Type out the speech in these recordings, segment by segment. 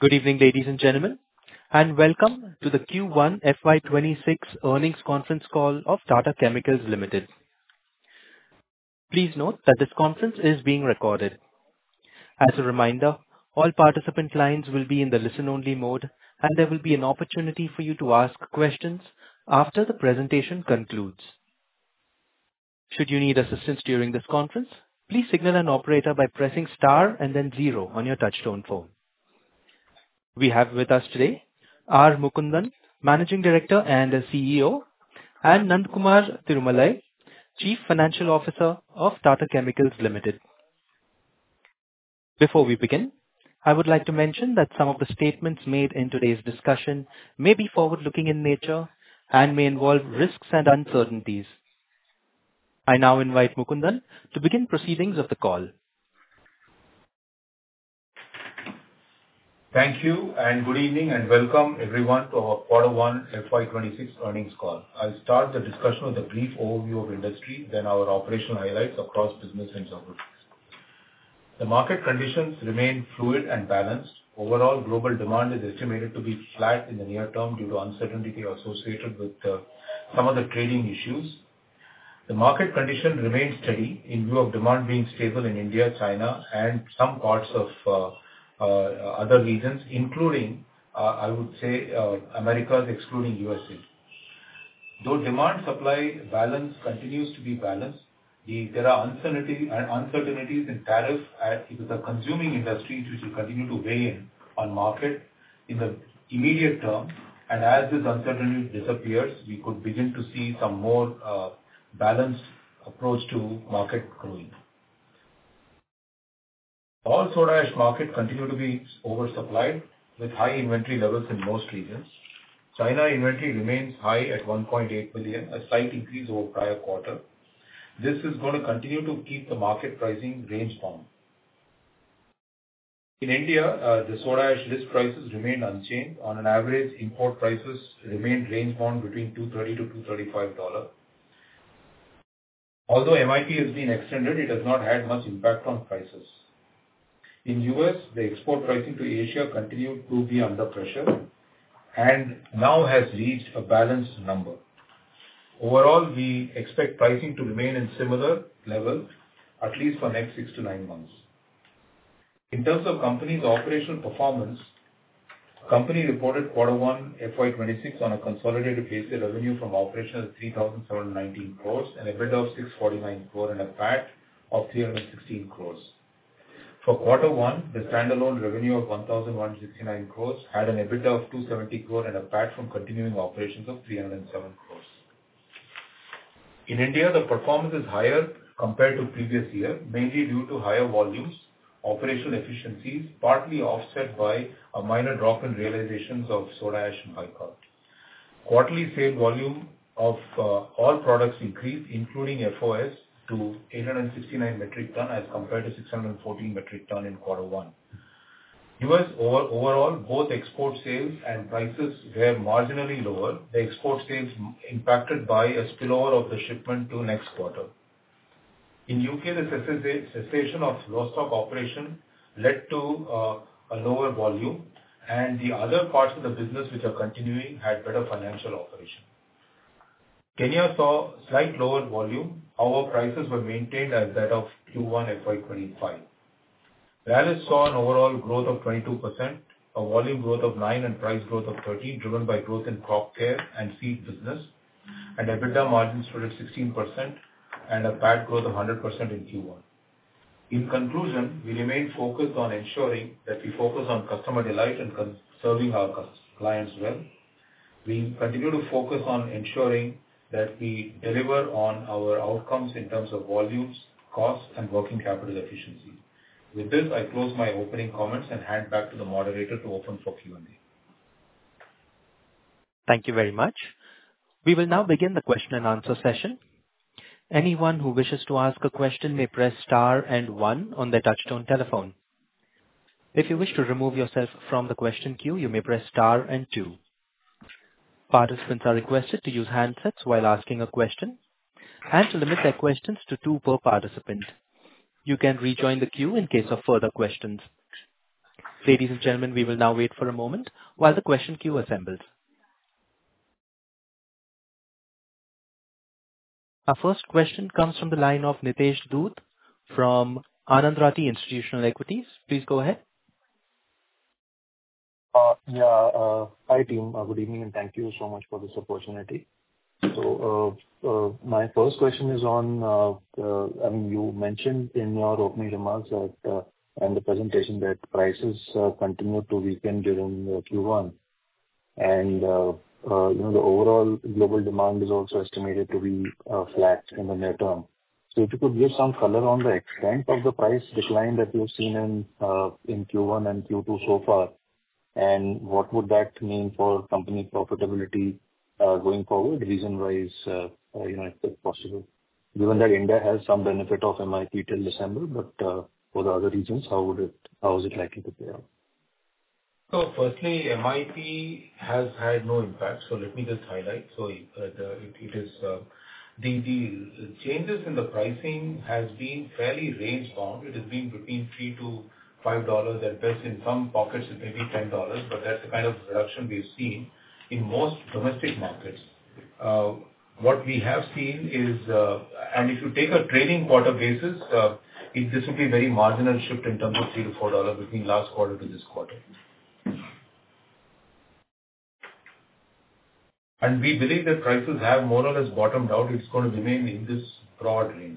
Good evening, ladies and gentlemen, and welcome to the Q1 FY26 earnings conference call of Tata Chemicals Limited. Please note that this conference is being recorded. As a reminder, all participant lines will be in the listen-only mode, and there will be an opportunity for you to ask questions after the presentation concludes. Should you need assistance during this conference, please signal an operator by pressing star and then zero on your touchtone phone. We have with us today R. Mukundan, Managing Director and CEO, and Nandakumar Tirumalai, Chief Financial Officer of Tata Chemicals Limited. Before we begin, I would like to mention that some of the statements made in today's discussion may be forward-looking in nature and may involve risks and uncertainties. I now invite Mukundan to begin proceedings of the call. Thank you, and good evening, and welcome everyone to our Q1 FY26 earnings call. I'll start the discussion with a brief overview of industry, then our operational highlights across business and geographies. The market conditions remain fluid and balanced. Overall, global demand is estimated to be flat in the near term due to uncertainty associated with some of the trading issues. The market condition remains steady in view of demand being stable in India, China, and some parts of other regions, including, I would say, Americas, excluding USA. Though demand-supply balance continues to be balanced, there are uncertainties in tariff with the consuming industries which will continue to weigh in on market in the immediate term. And as this uncertainty disappears, we could begin to see some more balanced approach to market growing. All soda ash market continue to be oversupplied with high inventory levels in most regions. China inventory remains high at 1.8 million, a slight increase over prior quarter. This is going to continue to keep the market pricing range bound. In India, the soda ash list prices remain unchanged. On an average, import prices remain range bound between $230 to $235. Although MIP has been extended, it has not had much impact on prices. In US, the export pricing to Asia continued to be under pressure and now has reached a balanced number. Overall, we expect pricing to remain in similar level at least for next 6 to 9 months. In terms of company's operational performance, company reported Q1 FY26 on a consolidated basis revenue from operations of 3,719 crores, an EBITDA of 649 crore, and a PAT of 316 crores. For Q1, the standalone revenue of 1,169 crores had an EBITDA of 270 crore and a PAT from continuing operations of 307 crores. In India, the performance is higher compared to previous year, mainly due to higher volumes, operational efficiencies, partly offset by a minor drop in realizations of soda ash and bicarb. Quarterly sale volume of all products increased, including FOS, to 869 metric ton as compared to 614 metric ton in Q1. US overall, both export sales and prices were marginally lower. The export sales impacted by a spillover of the shipment to next quarter. In UK, the cessation of Lostock operation led to a lower volume, and the other parts of the business which are continuing had better financial operation. Kenya saw slight lower volume, however prices were maintained as that of Q1 FY25. Rallis saw an overall growth of 22%, a volume growth of 9% and price growth of 13%, driven by growth in crop care and seed business, and EBITDA margins stood at 16% and a PAT growth of 100% in Q1. In conclusion, we remain focused on ensuring that we focus on customer delight and serving our clients well. We continue to focus on ensuring that we deliver on our outcomes in terms of volumes, costs, and working capital efficiency. With this, I close my opening comments and hand back to the moderator to open for Q&A. Thank you very much. We will now begin the question and answer session. Anyone who wishes to ask a question may press star and one on their touchtone telephone. If you wish to remove yourself from the question queue, you may press star and two. Participants are requested to use handsets while asking a question and to limit their questions to 2 per participant. You can rejoin the queue in case of further questions. Ladies and gentlemen, we will now wait for a moment while the question queue assembles. Our first question comes from the line of Nitesh Dhoot from Anand Rathi Institutional Equities. Please go ahead. Hi, team. Good evening, and thank you so much for this opportunity. So, my first question is on, you mentioned in your opening remarks that, and the presentation, that prices continued to weaken during Q1, and the overall global demand is also estimated to be flat in the near term. So if you could give some color on the extent of the price decline that you've seen in Q1 and Q2 so far, and what would that mean for company profitability going forward, reason-wise, if possible? Given that India has some benefit of MIP till December, but for the other regions, how is it likely to play out? So firstly, MIP has had no impact, so let me just highlight. So the changes in the pricing has been fairly range bound. It has been between $3 to $5 at best. In some pockets, it may be $10, but that's the kind of reduction we've seen in most domestic markets. What we have seen is, and if you take a trading quarter basis, this will be a very marginal shift in terms of $3 to $4 between last quarter to this quarter. And we believe that prices have more or less bottomed out. It's going to remain in this broad range.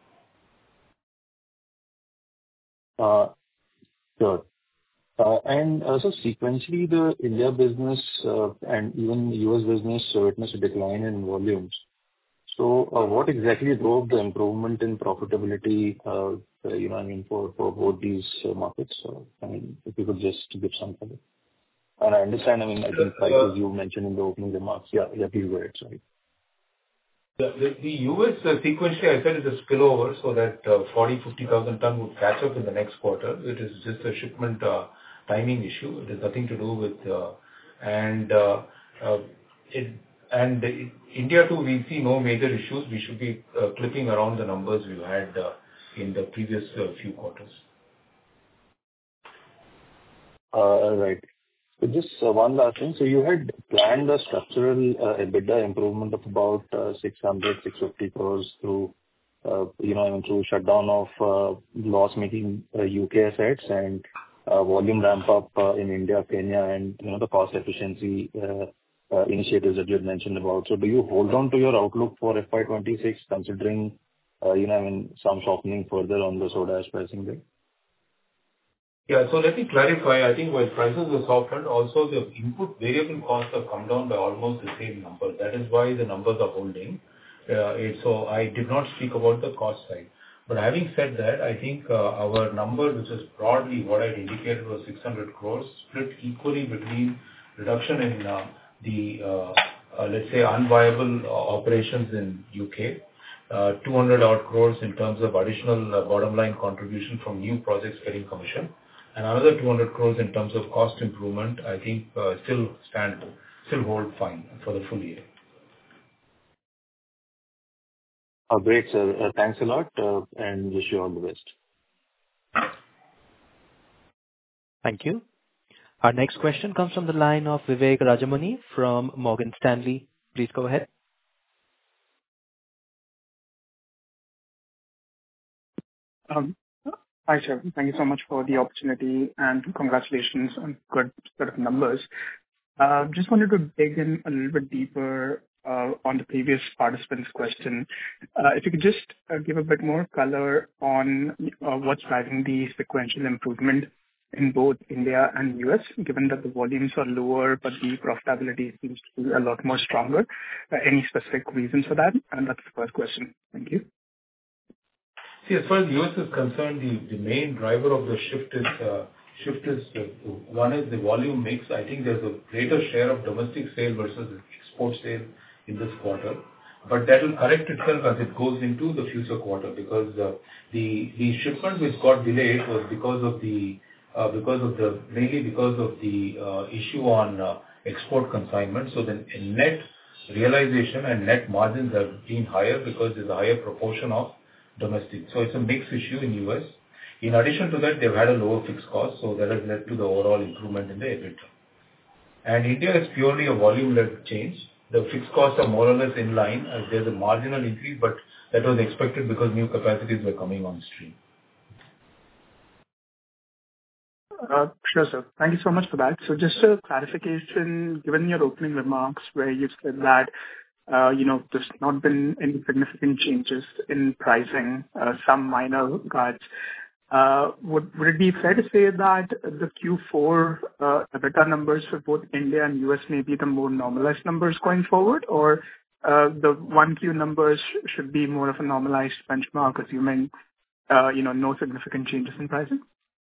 Sure. And also sequentially, the India business and even the US business witnessed a decline in volumes. So what exactly drove the improvement in profitability, for both these markets? If you could just give some color. And I understand, I think prices you mentioned in the opening remarks. Yeah, please go ahead. Sorry. The US sequentially, I said, is a spillover, so that 50,000 ton would catch up in the next quarter. It is just a shipment timing issue. It has nothing to do with India too. We see no major issues. We should be clipping around the numbers we've had in the previous few quarters. Right. So just one last thing. So you had planned a structural EBITDA improvement of about 600-650 crores through shutdown of loss-making UK assets and volume ramp up in India, Kenya, and the cost efficiency initiatives that you had mentioned about. So do you hold on to your outlook for FY26, considering some softening further on the soda ash pricing there? Yeah, so let me clarify. I think while prices were softened, also the input variable costs have come down by almost the same number. That is why the numbers are holding. So I did not speak about the cost side. But having said that, I think our number, which is broadly what I had indicated, was 600 crores, split equally between reduction in the, let's say, unviable operations in UK, 200 odd crores in terms of additional bottom line contribution from new projects getting commissioned, and another 200 crores in terms of cost improvement. I think still hold fine for the full year. Great, sir. Thanks a lot, and wish you all the best. Thank you. Our next question comes from the line of Vivek Rajamani from Morgan Stanley. Please go ahead. Hi, sir. Thank you so much for the opportunity and congratulations on good set of numbers. Just wanted to dig in a little bit deeper on the previous participant's question. If you could just give a bit more color on what's driving the sequential improvement in both India and US, given that the volumes are lower, but the profitability seems to be a lot more stronger. Any specific reasons for that? And that's the first question. Thank you. See, as far as the US is concerned, the main driver of the shift is one is the volume mix. I think there's a greater share of domestic sale versus export sale in this quarter, but that will correct itself as it goes into the future quarter, because the shipment which got delayed was mainly because of the issue on export consignment. So the net realization and net margins have been higher because there's a higher proportion of domestic. So it's a mixed issue in US. In addition to that, they've had a lower fixed cost, so that has led to the overall improvement in the EBITDA. And India is purely a volume-led change. The fixed costs are more or less in line. There's a marginal increase, but that was expected because new capacities were coming on stream. Sure, sir. Thank you so much for that. So just a clarification, given your opening remarks where you said that, there's not been any significant changes in pricing, some minor cuts. Would it be fair to say that the Q4 EBITDA numbers for both India and US may be the more normalized numbers going forward, or the 1Q numbers should be more of a normalized benchmark, assuming no significant changes in pricing?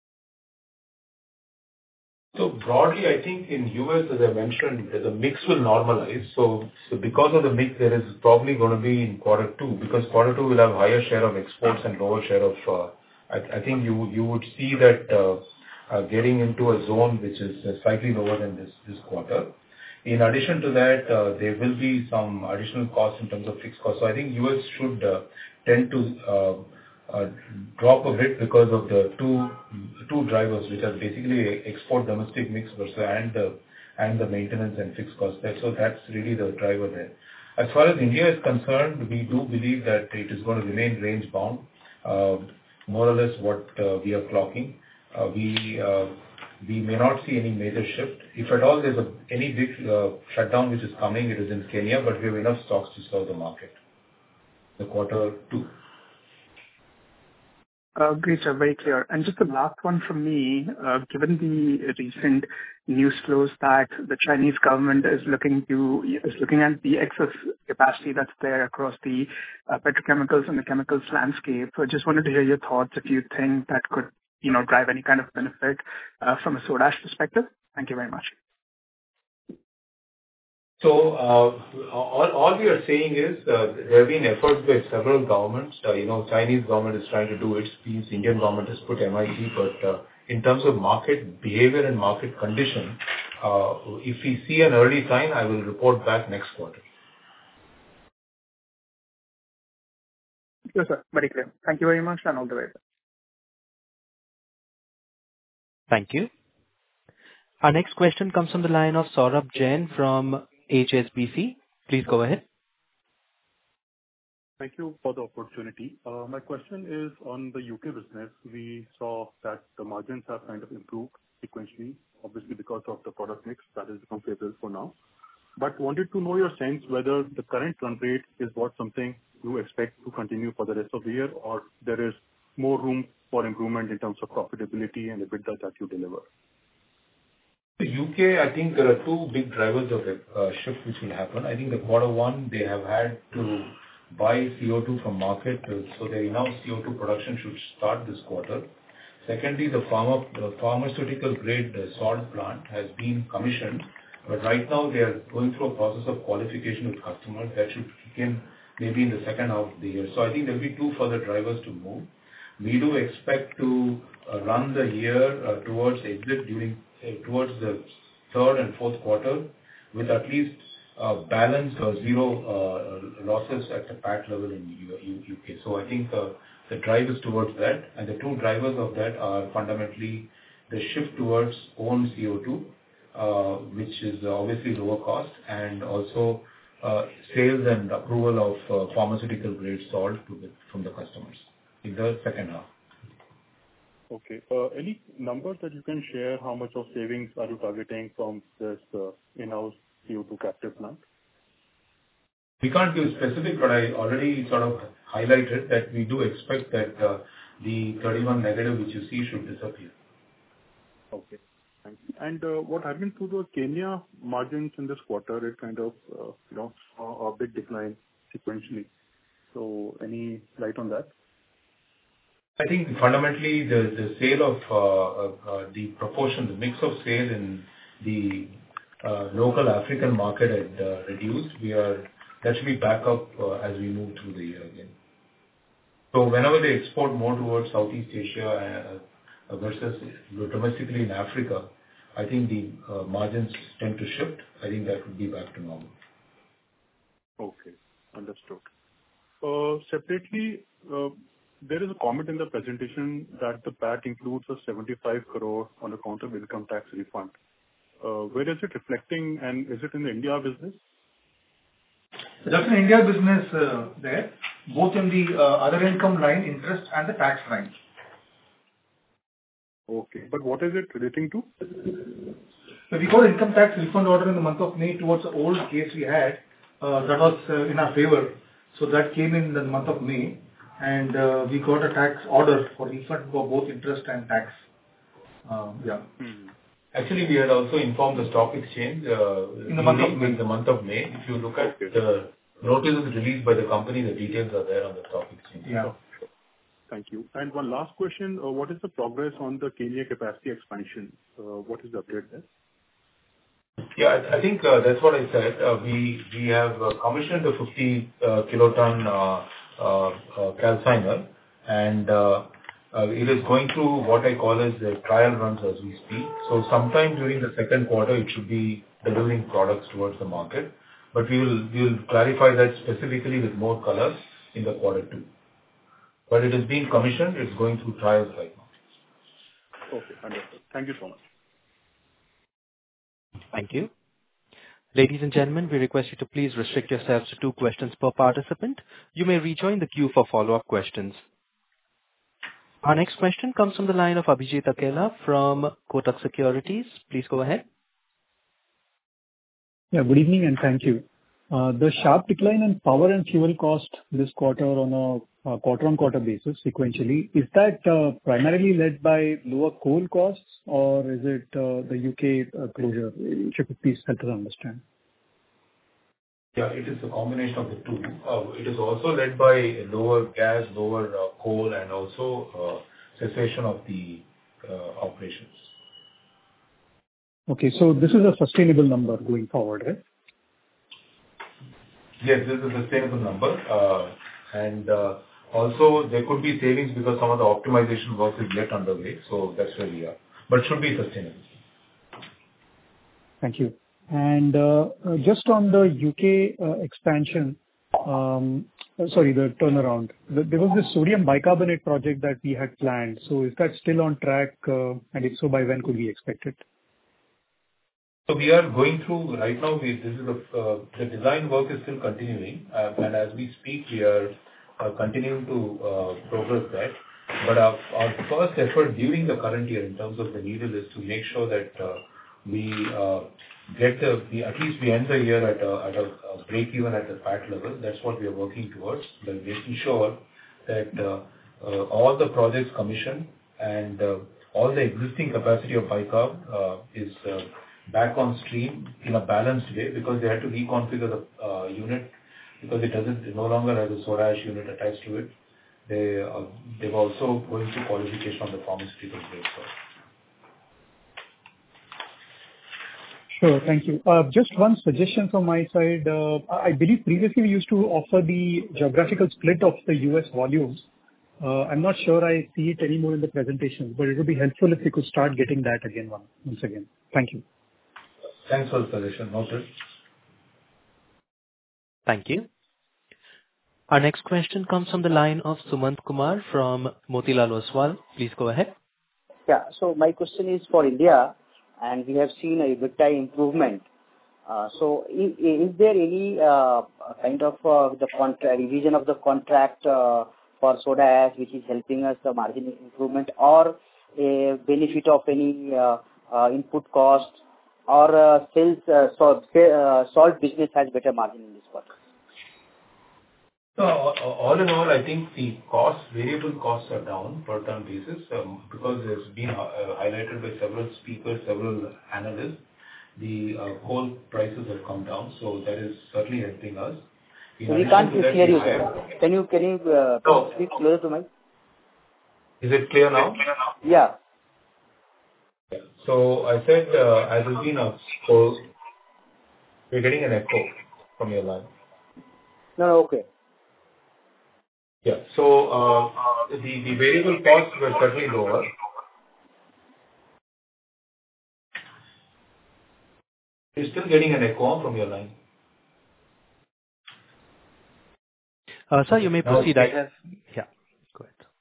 So broadly, I think in US, as I mentioned, the mix will normalize. So because of the mix, there is probably going to be in quarter two, because quarter two will have higher share of exports and lower share of. I think you would see that getting into a zone which is slightly lower than this quarter. In addition to that, there will be some additional costs in terms of fixed costs. So I think US should tend to drop a bit because of the two drivers, which are basically export domestic mix versus and the maintenance and fixed costs there. So that's really the driver there. As far as India is concerned, we do believe that it is going to remain range bound, more or less what we are clocking. We may not see any major shift. If at all there's any big shutdown which is coming, it is in Kenya, but we have enough stocks to serve the market. The quarter two. Great, sir. Very clear. And just the last one from me, given the recent news flows that the Chinese government is looking at the excess capacity that's there across the petrochemicals and the chemicals landscape. So I just wanted to hear your thoughts if you think that could, drive any kind of benefit from a soda ash perspective. Thank you very much. So all we are saying is there have been efforts by several governments. Chinese government is trying to do its piece. Indian government has put MIT, but in terms of market behavior and market condition, if we see an early sign, I will report back next quarter. Yes, sir. Very clear. Thank you very much, and all the best. Thank you. Our next question comes from the line of Saurabh Jain from HSBC. Please go ahead. Thank you for the opportunity. My question is on the UK business. We saw that the margins have kind of improved sequentially, obviously because of the product mix that has become favorable for now. But wanted to know your sense whether the current run rate is something you expect to continue for the rest of the year, or there is more room for improvement in terms of profitability and EBITDA that you deliver. The UK, I think there are two big drivers of the shift which will happen. I think the quarter one, they have had to buy CO2 from market, so their in-house CO2 production should start this quarter. Secondly, the pharmaceutical grade salt plant has been commissioned, but right now they are going through a process of qualification with customers that should begin maybe in the second half of the year. So I think there will be two further drivers to move. We do expect to run the year towards the third and fourth quarter with at least balanced or zero losses at the PAT level in UK. So I think the drive is towards that, and the two drivers of that are fundamentally the shift towards own CO2, which is obviously lower cost, and also sales and approval of pharmaceutical grade salt from the customers in the second half. Okay. Any numbers that you can share? How much of savings are you targeting from this in-house CO2 captive plant? We can't give specific, but I already sort of highlighted that we do expect that the 31 negative which you see should disappear. Okay. Thank you. And what happened to the Kenya margins in this quarter? It kind of saw a big decline sequentially. So any light on that? I think fundamentally the sale of the proportion, the mix of sale in the local African market had reduced. That should be back up as we move through the year again. So whenever they export more towards Southeast Asia versus domestically in Africa, I think the margins tend to shift. I think that would be back to normal. Okay, understood. Separately, there is a comment in the presentation that the PAT includes a 75 crore on account of income tax refund. Where is it reflecting, and is it in the India business? That's an India business there, both in the other income line, interest, and the tax line. Okay. But what is it relating to? So we got an income tax refund order in the month of May towards the old case we had. That was in our favor. So that came in the month of May, and we got a tax order for refund for both interest and tax. Yeah. Actually, we had also informed the stock exchange in the month of May. If you look at the notices released by the company, the details are there on the stock exchange. Yeah. Thank you. And one last question. What is the progress on the Kenya capacity expansion? What is the update there? Yeah, I think that's what I said. We have commissioned a 50 kiloton calciner, and it is going through what I call as the trial runs as we speak. So sometime during the second quarter, it should be delivering products towards the market. But we will clarify that specifically with more colors in the quarter two. But it is being commissioned. It's going through trials right now. Okay, understood. Thank you so much. Thank you. Ladies and gentlemen, we request you to please restrict yourselves to 2 questions per participant. You may rejoin the queue for follow-up questions. Our next question comes from the line of Abhijit Akella from Kotak Securities. Please go ahead. Yeah, good evening and thank you. The sharp decline in power and fuel cost this quarter on a quarter-on-quarter basis sequentially, is that primarily led by lower coal costs, or is it the UK closure? If you could please help us understand. Yeah, it is a combination of the two. It is also led by lower gas, lower coal, and also cessation of the operations. Okay, so this is a sustainable number going forward, right? Yes, this is a sustainable number. And also, there could be savings because some of the optimization work is yet underway. So that's where we are. But it should be sustainable. Thank you. And just on the UK expansion, the turnaround, there was this sodium bicarbonate project that we had planned. So is that still on track? And if so, by when could we expect it? So we are going through right now. The design work is still continuing, and as we speak, we are continuing to progress that. But our first effort during the current year in terms of the needle is to make sure that we at least we end the year at a break even at the PAT level. That's what we are working towards, by making sure that all the projects commissioned and all the existing capacity of bicarb is back on stream in a balanced way, because they had to reconfigure the unit because it no longer has a soda ash unit attached to it. They've also going through qualification on the pharmaceutical grade. Sure, thank you. Just one suggestion from my side. I believe previously we used to offer the geographical split of the US volumes. I'm not sure I see it anymore in the presentation, but it would be helpful if we could start getting that again once again. Thank you. Thanks for the suggestion. Noted. Thank you. Our next question comes from the line of Sumant Kumar from Motilal Oswal. Please go ahead. Yeah, so my question is for India, and we have seen a EBITDA improvement. So is there any kind of revision of the contract for soda ash which is helping us the margin improvement, or a benefit of any input cost, or salt business has better margin in this quarter? So all in all, I think the variable costs are down per ton basis, because it's been highlighted by several speakers, several analysts. The coal prices have come down, so that is certainly helping us. So we can't hear you, sir. Can you speak closer to me? Is it clear now? Yeah. So I said, as has been we're getting an echo from your line. No, okay. Yeah. So the variable costs were certainly lower. You're still getting an echo from your line. Sir, you may proceed. Yeah, go ahead.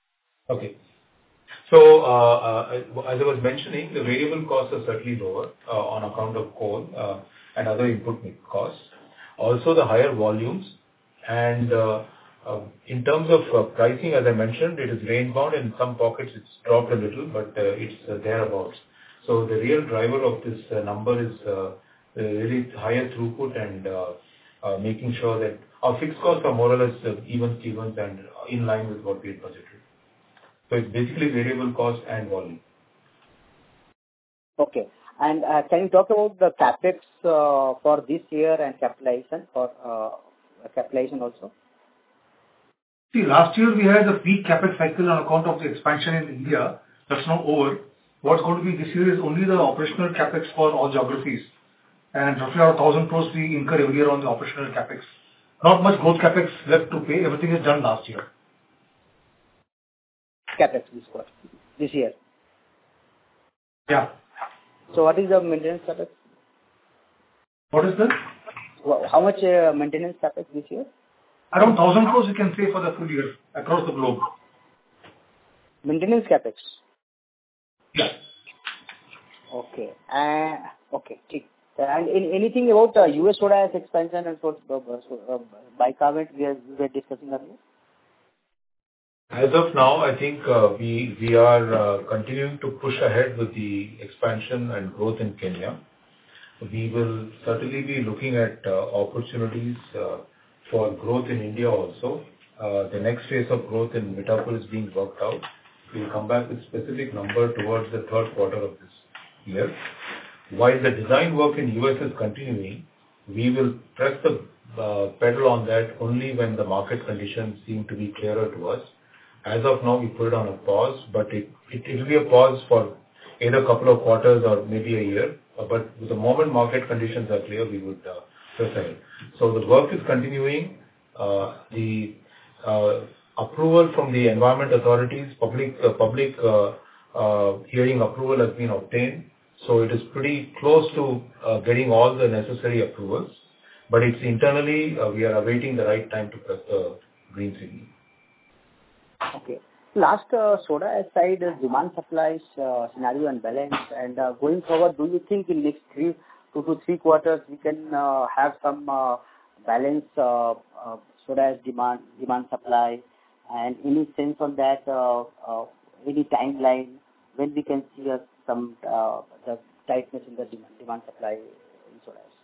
Okay. So, as I was mentioning, the variable costs are certainly lower on account of coal and other input costs. Also, the higher volumes and in terms of pricing, as I mentioned, it is range-bound. In some pockets, it's dropped a little, but it's thereabouts. So the real driver of this number is really higher throughput and making sure that our fixed costs are more or less even Stevens and in line with what we had budgeted. So it's basically variable cost and volume. Okay. And can you talk about the capex for this year and capitalization also? See, last year we had a peak capex cycle on account of the expansion in India. That's now over. What's going to be this year is only the operational capex for all geographies. And roughly around 1,000 crores we incur every year on the operational capex. Not much growth capex left to pay. Everything is done last year. Capex this year. Yeah. So what is the maintenance capex? What is that? How much maintenance capex this year? Around 1,000 crores you can say for the full year across the globe. Maintenance capex? Yeah. Okay. Okay. And anything about US soda ash expansion and bicarbonate we were discussing earlier? As of now, I think we are continuing to push ahead with the expansion and growth in Kenya. We will certainly be looking at opportunities for growth in India also. The next phase of growth in Mithapur is being worked out. We'll come back with specific number towards the third quarter of this year. While the design work in US is continuing, we will press the pedal on that only when the market conditions seem to be clearer to us. As of now, we put it on a pause, but it will be a pause for either a couple of quarters or maybe a year. But the moment market conditions are clear, we would press ahead. So the work is continuing. The approval from the environment authorities, public hearing approval has been obtained. So it is pretty close to getting all the necessary approvals. But it's internally, we are awaiting the right time to press the green signal. Okay. Last soda ash side is demand supply scenario and balance. And going forward, do you think in next 2 to 3 quarters we can have some balance soda ash demand supply, and any sense on that? Any timeline when we can see some the tightness in the demand supply in soda ash?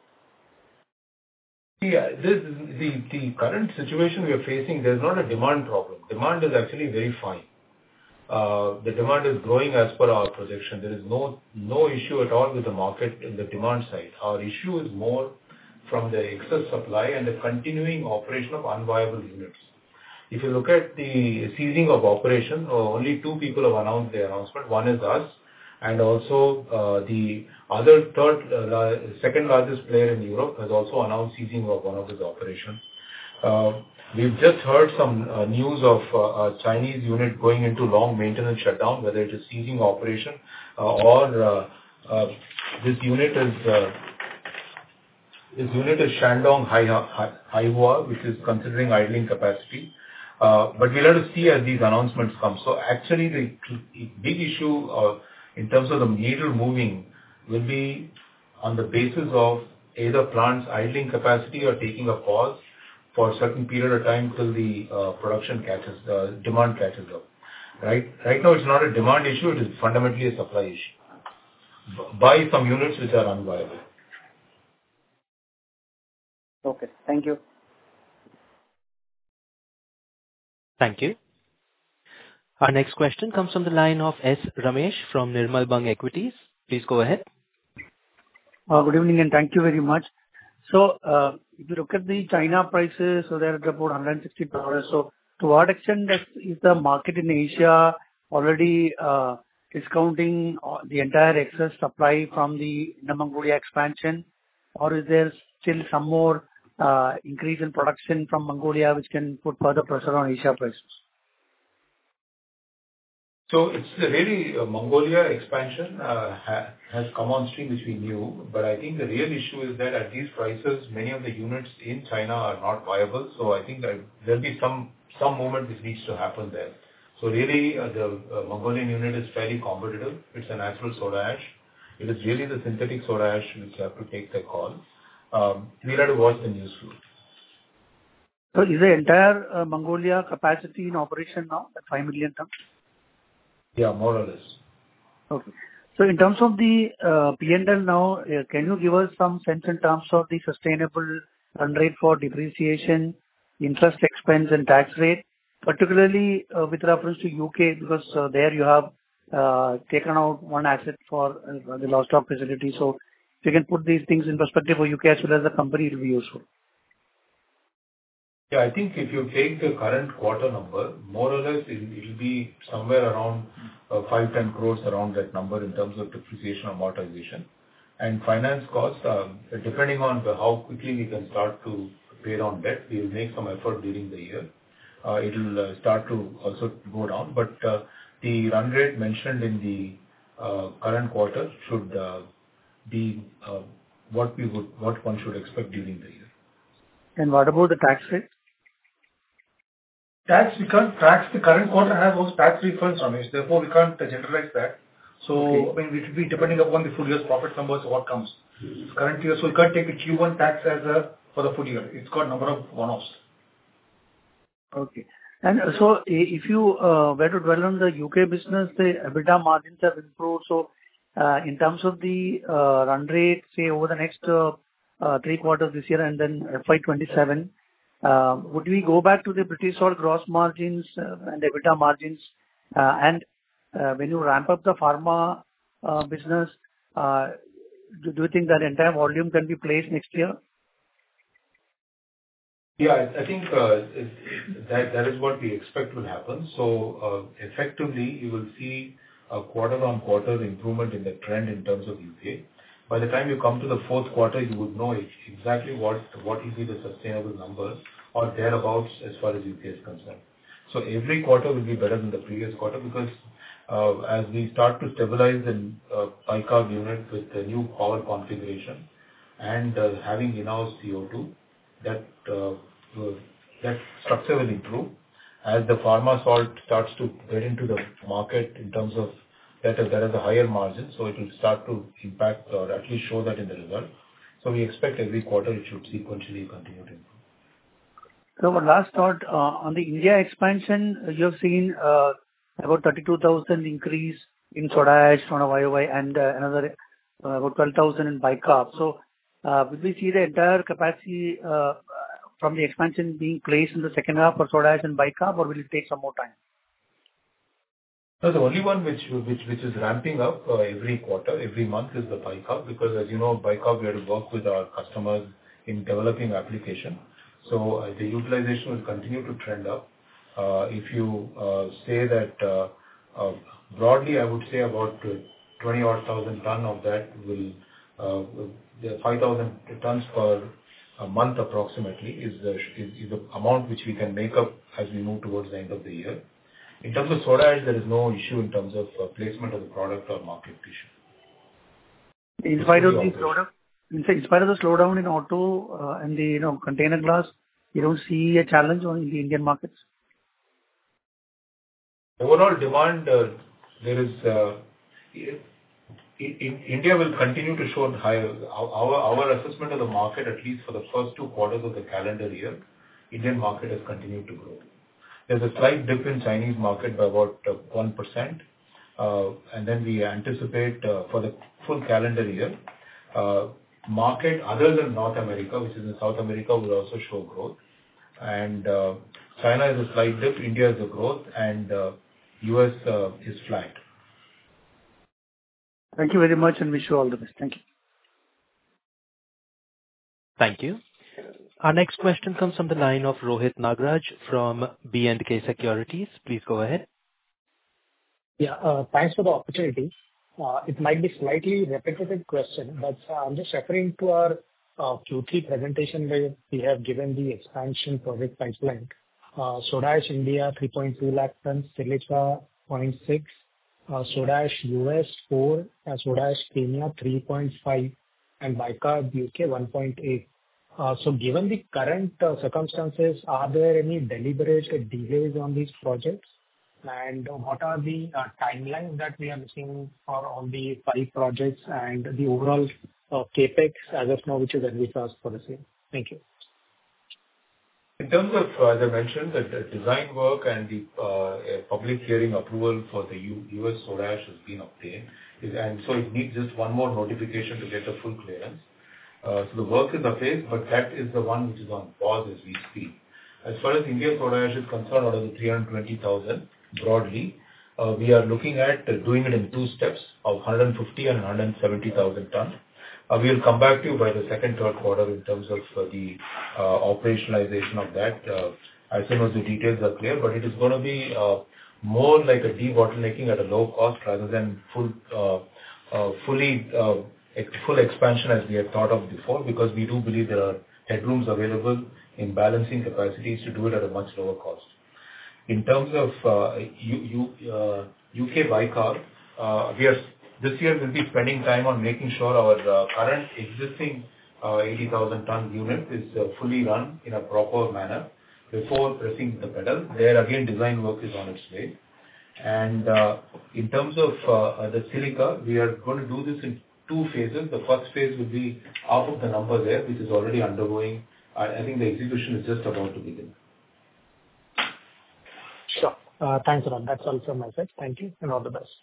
Yeah, the current situation we are facing, there's not a demand problem. Demand is actually very fine. The demand is growing as per our projection. There is no issue at all with the market in the demand side. Our issue is more from the excess supply and the continuing operation of unviable units. If you look at the ceasing of operation, only 2 people have announced their announcement. One is us, and also the other second largest player in Europe has also announced ceasing of one of his operations. We've just heard some news of a Chinese unit going into long maintenance shutdown, whether it is ceasing operation or this unit is Shandong Haihua, which is considering idling capacity. But we'll have to see as these announcements come. So actually the big issue in terms of the needle moving will be on the basis of either plants idling capacity or taking a pause for a certain period of time till the demand catches up. Right now it's not a demand issue, it is fundamentally a supply issue. By some units which are unviable. Okay, thank you. Thank you. Our next question comes from the line of S. Ramesh from Nirmal Bang Equities. Please go ahead. Good evening and thank you very much. So, if you look at the China prices, so they're at about $160. So, to what extent is the market in Asia already discounting the entire excess supply from the Inner Mongolia expansion, or is there still some more increase in production from Mongolia which can put further pressure on Asia prices? So it's really Mongolia expansion has come on stream, which we knew. But I think the real issue is that at these prices, many of the units in China are not viable. So I think that there'll be some movement which needs to happen there. So really, the Mongolian unit is fairly competitive. It's a natural soda ash. It is really the synthetic soda ash which have to take the call. We'll have to watch the news flow. So is the entire Mongolia capacity in operation now, at 5 million tons? Yeah, more or less. Okay. So in terms of the P&L now, can you give us some sense in terms of the sustainable run rate for depreciation, interest expense, and tax rate, particularly with reference to U.K., because there you have taken out one asset for the Lostock facility. So if you can put these things in perspective for U.K. as well as the company, it will be useful. Yeah, I think if you take the current quarter number, more or less it'll be somewhere around 5-10 crores around that number in terms of depreciation amortization. And finance costs, depending on how quickly we can start to pay down debt, we will make some effort during the year. It'll start to also go down, but the run rate mentioned in the current quarter should be what one should expect during the year. And what about the tax rate? Tax, we can't tax. The current quarter has those tax refunds on it, therefore we can't generalize that. So, Okay. I mean, it will be depending upon the full year's profit numbers, what comes. Current year, so we can't take the Q1 tax as for the full year. It's got a number of one-offs. Okay. And so if you were to dwell on the U.K. business, the EBITDA margins have improved. So, in terms of the run rate, say, over the next 3 quarters this year and then FY 27, would we go back to the British Salt gross margins and EBITDA margins? And when you ramp up the pharma business, do you think that entire volume can be placed next year? Yeah, I think that is what we expect will happen. So effectively, you will see a quarter-on-quarter improvement in the trend in terms of UK. By the time you come to the fourth quarter, you would know exactly what will be the sustainable numbers or thereabouts as far as UK is concerned. So every quarter will be better than the previous quarter because as we start to stabilize the bicarb unit with the new power configuration and having in-house CO2, that structure will improve. As the pharma salt starts to get into the market in terms of that has a higher margin, so it will start to impact or at least show that in the result. So we expect every quarter it should sequentially continue to improve. So one last thought on the India expansion, you have seen about 32,000 increase in soda ash on a YOY and another about 12,000 in bicarb. So will we see the entire capacity from the expansion being placed in the second half for soda ash and bicarb, or will it take some more time? No, the only one which is ramping up every quarter, every month is the bicarb, because as you know, bicarb we have to work with our customers in developing application. So the utilization will continue to trend up. If you say that broadly, I would say about 20,000 ton of that will 5,000 tons per month approximately is the amount which we can make up as we move towards the end of the year. In terms of soda ash, there is no issue in terms of placement of the product or market issue. In spite of the slowdown in auto and the container glass, you don't see a challenge in the Indian markets? Overall demand, India will continue to show higher. Our assessment of the market, at least for the first 2 quarters of the calendar year, Indian market has continued to grow. There's a slight dip in Chinese market by about 1%, and then we anticipate for the full calendar year, market other than North America, which is in South America, will also show growth. And China is a slight dip, India is a growth, and US is flat. Thank you very much and wish you all the best. Thank you. Thank you. Our next question comes from the line of Rohit Nagraj from B&K Securities. Please go ahead. Yeah, thanks for the opportunity. It might be slightly repetitive question, but I'm just referring to our Q3 presentation where we have given the expansion project pipeline. Soda ash India 3.2 lakh tons, silica 0.6, soda ash US 4, soda ash Kenya 3.5, and bicarb UK 1.8. So given the current circumstances, are there any deliberate delays on these projects? And what are the timelines that we are looking for all the 5 projects and the overall CapEx as of now, which is envisaged for the same? Thank you. In terms of, as I mentioned, the design work and the public hearing approval for the US soda ash has been obtained. And so it needs just one more notification to get a full clearance. So the work is apace, but that is the one which is on pause as we speak. As far as India soda ash is concerned, out of the 320,000 broadly, we are looking at doing it in 2 steps of 150 and 170,000 tons. We will come back to you by the second, third quarter in terms of the operationalization of that. As soon as the details are clear, but it is going to be more like a debottlenecking at a low cost rather than full expansion as we had thought of before, because we do believe there are headrooms available in balancing capacities to do it at a much lower cost. In terms of UK bicarb, this year we'll be spending time on making sure our current existing 80,000 ton unit is fully run in a proper manner before pressing the pedal. There again, design work is on its way. And in terms of the silica, we are going to do this in 2 phases. The first phase will be half of the number there, which is already undergoing. I think the execution is just about to begin. Sure. Thanks a lot. That's all from my side. Thank you and all the best.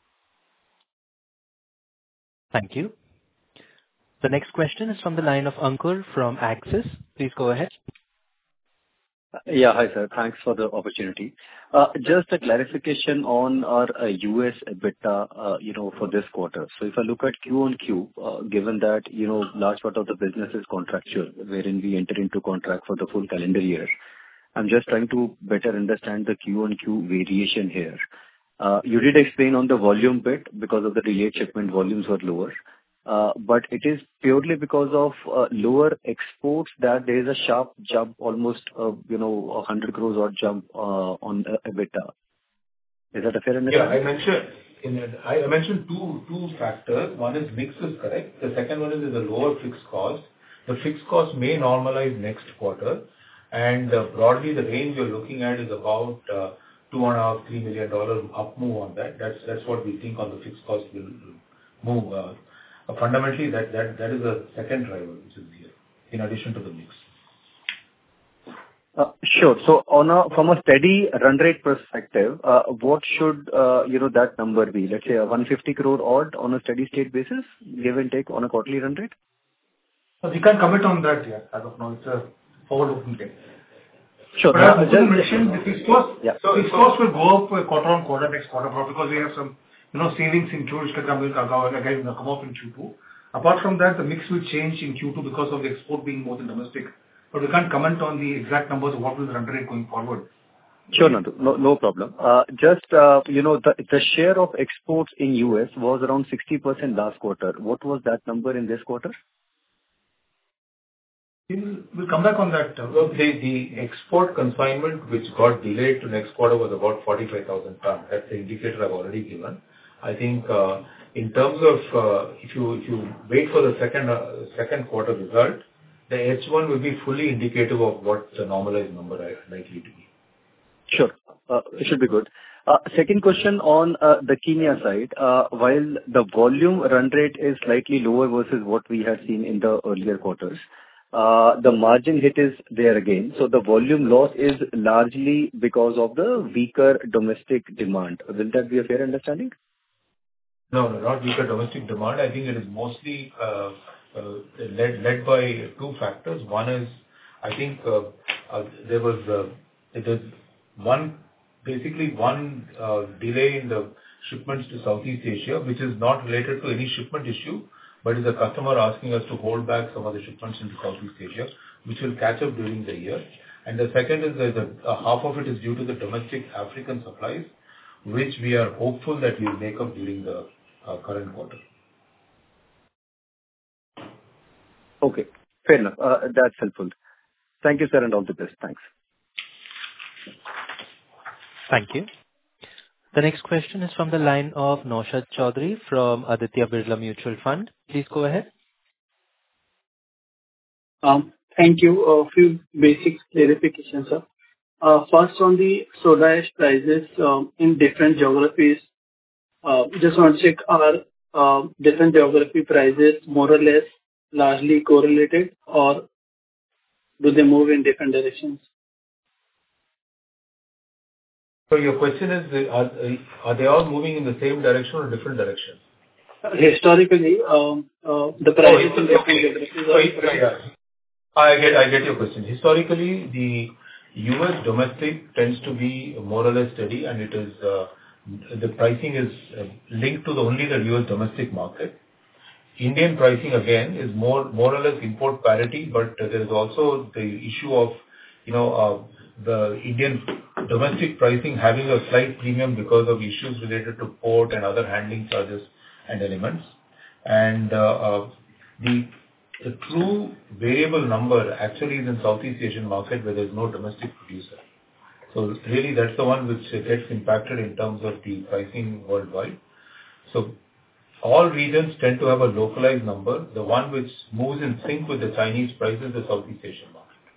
Thank you. The next question is from the line of Ankur from Axis. Please go ahead. Yeah. Hi, sir. Thanks for the opportunity. Just a clarification on our US EBITDA, for this quarter. So if I look at Q-on-Q, given that, large part of the business is contractual, wherein we enter into contract for the full calendar year, I'm just trying to better understand the Q-on-Q variation here. You did explain on the volume bit because of the delayed shipment volumes were lower. But it is purely because of lower exports that there is a sharp jump, almost 100 crores odd jump on EBITDA. Is that a fair understanding? Yeah, I mentioned two factors. One is mix is correct. The second one is a lower fixed cost. The fixed cost may normalize next quarter, and broadly the range you're looking at is about $2.5-3 million up move on that. That's what we think on the fixed cost will move. Fundamentally, that is a second driver which is here in addition to the mix. Sure. So from a steady run rate perspective, what should that number be? Let's say a 150 crore odd on a steady state basis, give and take on a quarterly run rate? So we can't commit on that yet. As of now, it's a forward-looking thing. Sure. But as Mukund mentioned, the fixed cost, yeah. Fixed cost will go up quarter on quarter next quarter because we have some savings in Q, which can come up in Q2. Apart from that, the mix will change in Q2 because of the export being more than domestic. But we can't comment on the exact numbers of what will the run rate going forward. Sure, Nandu. No problem. Just, the share of exports in US was around 60% last quarter. What was that number in this quarter? We'll come back on that. The export consignment which got delayed to next quarter was about 45,000 tons. That's the indicator I've already given. I think in terms of if you wait for the second quarter result, the H1 will be fully indicative of what the normalized number is likely to be. Sure. It should be good. Second question on the Kenya side. While the volume run rate is slightly lower versus what we had seen in the earlier quarters, the margin hit is there again. So the volume loss is largely because of the weaker domestic demand. Will that be a fair understanding? No, not weaker domestic demand. I think it is mostly led by 2 factors. One is, I think it is one delay in the shipments to Southeast Asia, which is not related to any shipment issue, but is a customer asking us to hold back some of the shipments into Southeast Asia, which will catch up during the year. And the second is half of it is due to the domestic African supplies, which we are hopeful that we will make up during the current quarter. Okay, fair enough. That's helpful. Thank you, sir, and all the best. Thanks. Thank you. The next question is from the line of Naushad Chaudhary from Aditya Birla Mutual Fund. Please go ahead. Thank you. A few basic clarifications, sir. First, on the soda ash prices in different geographies, just want to check, are different geography prices more or less largely correlated, or do they move in different directions? So your question is, are they all moving in the same direction or different directions? Historically, the prices in different geographies are. I get your question. Historically, the U.S. domestic tends to be more or less steady, and it is the pricing is linked to only the U.S. domestic market. Indian pricing again is more or less import parity, but there is also the issue of the Indian domestic pricing having a slight premium because of issues related to port and other handling charges and elements. And the true variable number actually is in Southeast Asian market where there is no domestic producer. So really that's the one which gets impacted in terms of the pricing worldwide. So all regions tend to have a localized number. The one which moves in sync with the Chinese price is the Southeast Asian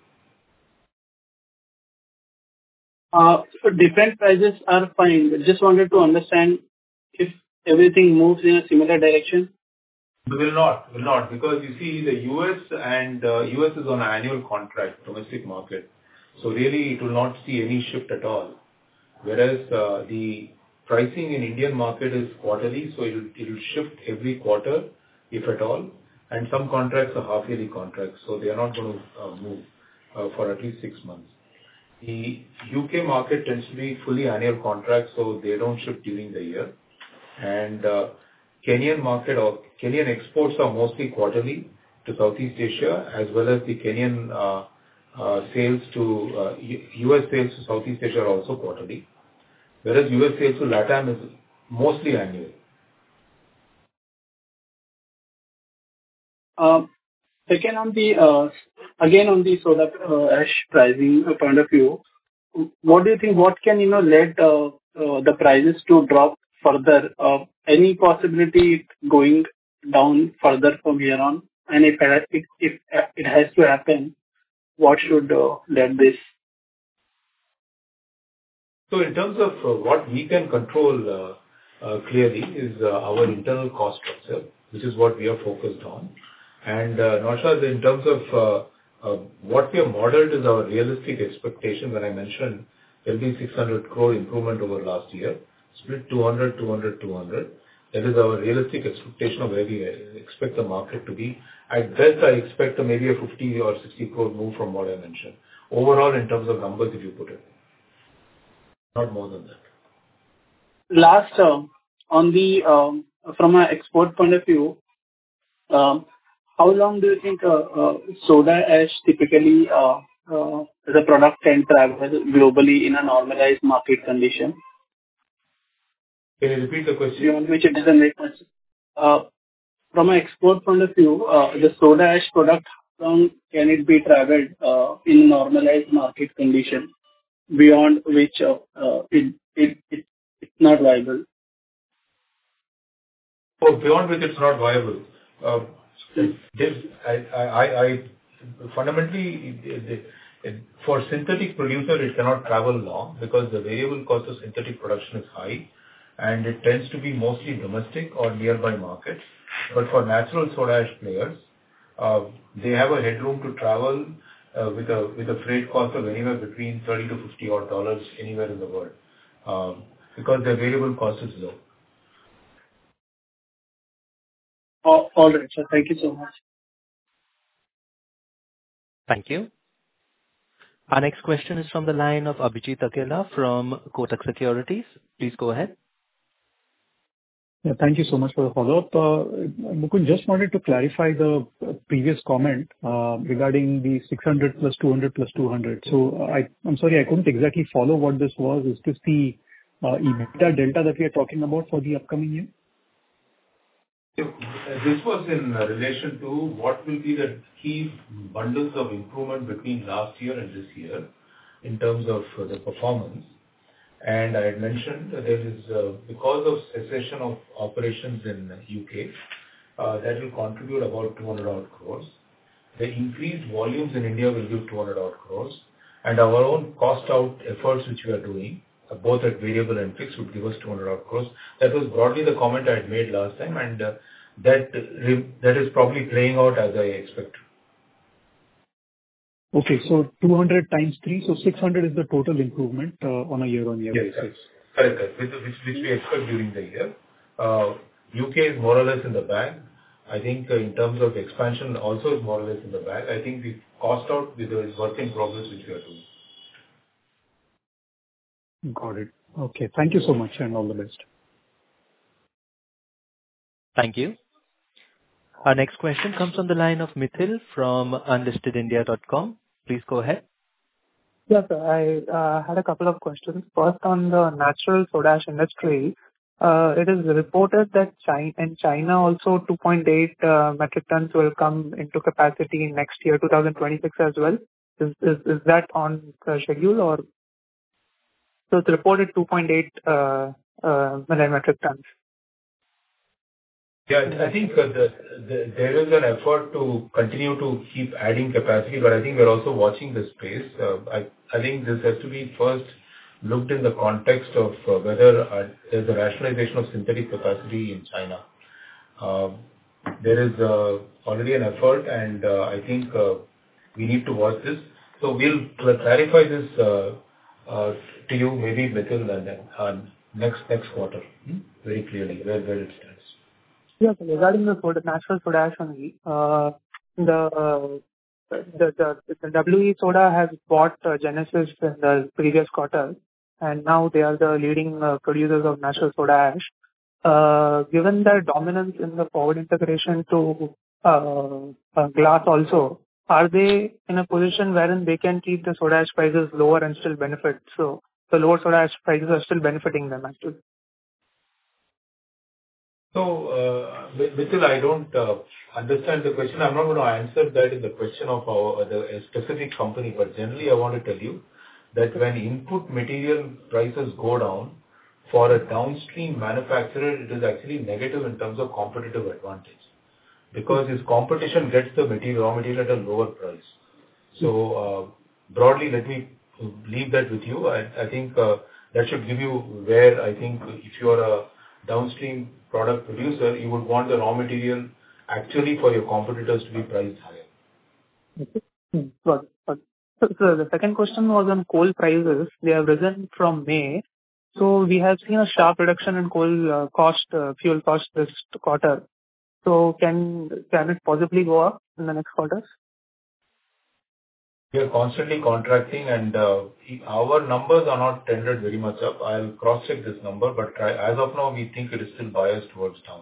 market. So different prices are fine, but just wanted to understand if everything moves in a similar direction. Will not, because you see the US is on an annual contract, domestic market. So really it will not see any shift at all. Whereas the pricing in Indian market is quarterly, so it will shift every quarter, if at all. And some contracts are half-yearly contracts, so they are not going to move for at least 6 months. The UK market tends to be fully annual contracts, so they don't shift during the year. And Kenyan market or Kenyan exports are mostly quarterly to Southeast Asia, as well as the Kenyan sales to US sales to Southeast Asia are also quarterly, whereas US sales to LATAM is mostly annual. Second, on the soda ash pricing point of view, what do you think? What can lead the prices to drop further? Any possibility going down further from here on? And if it has to happen, what should lead this? So in terms of what we can control clearly is our internal cost structure, which is what we are focused on. And Naushad, in terms of what we have modeled is our realistic expectation. When I mentioned there will be 600 crore improvement over last year, split 200. That is our realistic expectation of where we expect the market to be. At best, I expect maybe a 50 or 60 crore move from what I mentioned. Overall, in terms of numbers, if you put it, not more than that. Last, on the from an export point of view, how long do you think soda ash typically as a product can travel globally in a normalized market condition? Can you repeat the question? Beyond which it doesn't make much. From an export point of view, the soda ash product, how long can it be traveled in normalized market condition, beyond which it's not viable? Oh, beyond which it's not viable. Fundamentally, for synthetic producer, it cannot travel long because the variable cost of synthetic production is high, and it tends to be mostly domestic or nearby markets. But for natural soda ash players, they have a headroom to travel with a freight cost of anywhere between $30 to $50 anywhere in the world, because their variable cost is low. All right, sir. Thank you so much. Thank you. Our next question is from the line of Abhijit Akella from Kotak Securities. Please go ahead. Yeah, thank you so much for the follow-up. Mukund, just wanted to clarify the previous comment regarding the 600 plus 200 plus 200. So I'm sorry, I couldn't exactly follow what this was. Is this the EBITDA delta that we are talking about for the upcoming year? This was in relation to what will be the key bundles of improvement between last year and this year in terms of the performance. And I had mentioned that there is, because of cessation of operations in UK, that will contribute about 200 odd crores. The increased volumes in India will give 200 odd crores. And our own cost out efforts which we are doing, both at variable and fixed, would give us 200 crores. That was broadly the comment I had made last time, and that is probably playing out as I expected. Okay, so 200 times 3, so 600 is the total improvement on a year-on-year basis. Correct. Which we expect during the year. UK is more or less in the bag. I think in terms of expansion also is more or less in the bag. I think the cost out with the work in progress which we are doing. Got it. Okay. Thank you so much and all the best. Thank you. Our next question comes on the line of Mithil from unlistedindia.com. Please go ahead. Yes, sir. I had a couple of questions. First, on the natural soda ash industry, it is reported that in China also 2.8 metric tons will come into capacity next year, 2026 as well. Is that on the schedule or? So it's reported 2.8 million metric tons. Yeah, I think there is an effort to continue to keep adding capacity, but I think we're also watching the space. I think this has to be first looked in the context of whether there's a rationalization of synthetic capacity in China. There is already an effort, and I think we need to watch this. So we'll clarify this to you maybe within next quarter very clearly where it stands. Yes, regarding the natural soda ash only, the WE Soda has bought Genesis in the previous quarter, and now they are the leading producers of natural soda ash. Given their dominance in the forward integration to glass also, are they in a position wherein they can keep the soda ash prices lower and still benefit? So the lower soda ash prices are still benefiting them actually. So, Mithil, I don't understand the question. I'm not going to answer that in the question of a specific company, but generally I want to tell you that when input material prices go down, for a downstream manufacturer, it is actually negative in terms of competitive advantage because his competition gets the raw material at a lower price. So, broadly, let me leave that with you. I think that should give you where I think if you are a downstream product producer, you would want the raw material actually for your competitors to be priced higher. Okay. Got it. So the second question was on coal prices. They have risen from May. So we have seen a sharp reduction in coal fuel cost this quarter. So can it possibly go up in the next quarters? We are constantly contracting, and our numbers are not trended very much up. I'll cross-check this number, but as of now, we think it is still biased towards down.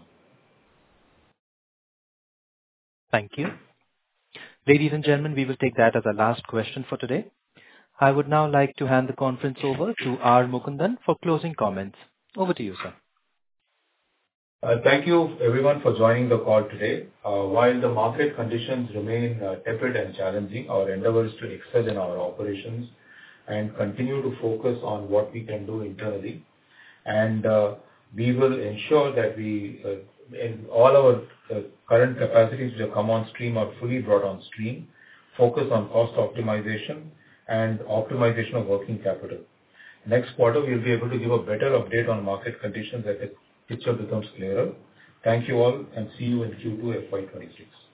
Thank you. Ladies and gentlemen, we will take that as our last question for today. I would now like to hand the conference over to R. Mukundan for closing comments. Over to you, sir. Thank you everyone for joining the call today. While the market conditions remain tepid and challenging, our endeavor is to excel in our operations and continue to focus on what we can do internally. And we will ensure that we, in all our current capacities which have come on stream are fully brought on stream, focus on cost optimization and optimization of working capital. Next quarter, we will be able to give a better update on market conditions as the picture becomes clearer. Thank you all and see you in Q2 FY26.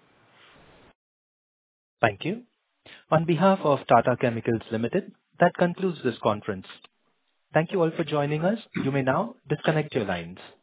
Thank you. On behalf of Tata Chemicals Limited, that concludes this conference. Thank you all for joining us. You may now disconnect your lines.